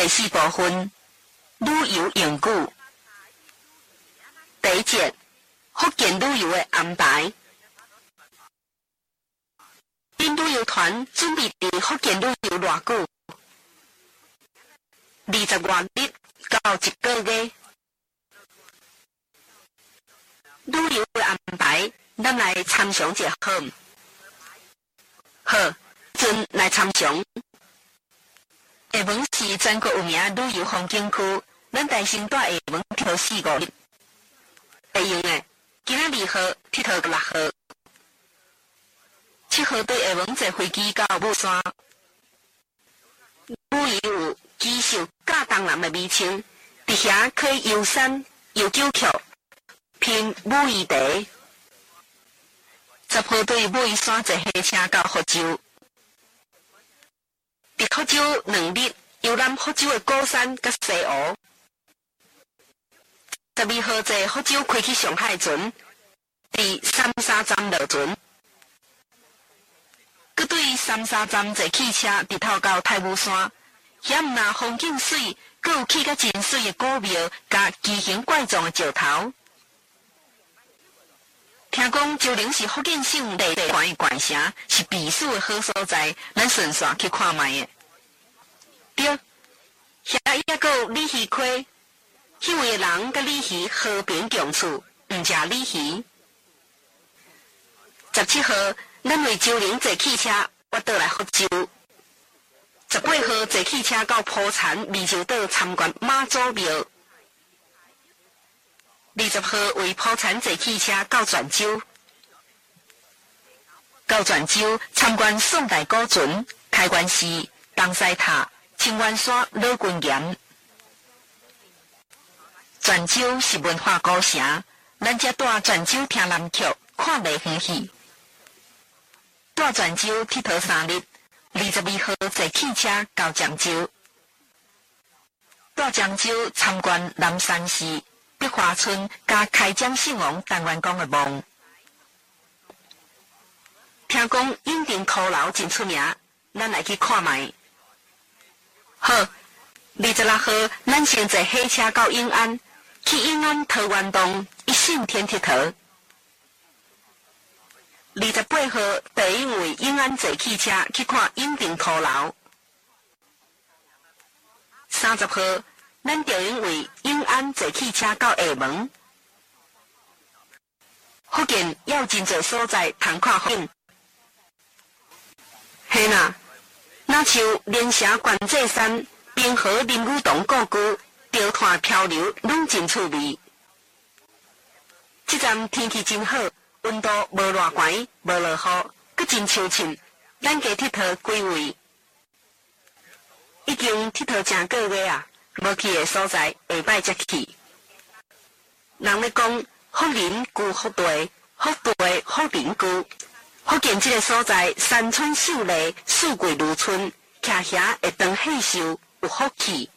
第4部分旅游用语。第1节福建旅游的安排。因旅游团准备伫福建旅游偌久？20多日到1个月。旅游的安排，咱来参详一下好。好，阵来参详。厦门是全国有名旅游风景区，咱台新带厦门佚佗4、5日。会用的，今仔2号佚佗到6号，7号对厦门坐飞机到武山。旅游有基秀甲东南的美景，伫遐可以游山、游九曲、品武夷茶。10号对武夷山坐火车到福州。伫福州2日游览福州的古山甲西湖。12号坐福州开去上海船，伫三沙站落船。佮对三沙站坐汽车直透到太武山，遐毋但风景水，佮有去甲真水的古庙，甲奇形怪状的石头。听讲石林是福建省最高的县城，是避暑的好所在，咱顺线去看卖的。对，遐还阁有鲤鱼溪，迄位的人甲鲤鱼和平共处，毋食鲤鱼。17号，咱为石林坐汽车，我倒来福州。18号坐汽车到蒲田湄洲岛参观妈祖庙。20号为蒲田坐汽车到泉州。到泉州参观宋代古船、开元寺、东西塔、青元山、老君岩。泉州是文化古城，咱才住泉州听南曲、看梨园戏。住泉州佚佗3日，22号坐汽车到漳州。到漳州参观南山寺、碧华村加开江圣王单元宫的墓。听讲永定骷髅真出名，咱来去看卖。好，26号咱先坐火车到永安，去永安桃源洞一线天佚佗。28号第一位永安坐汽车去看永定骷髅。30号咱就因为永安坐汽车到厦门。福建也有真侪所在通看风景。嘿啦，那像莲城关祭山、滨河林语堂故居、潮滩漂流，拢真趣味。这站天气真好，温度无偌悬，无落雨，佮真秋凊。咱加佚佗几位，已经佚佗成个月啊，无去的所在下摆才去。人咧讲福林居福地，福地福林居。福建这个所在，山川秀丽，四季如春，徛遐会当享受，有福气。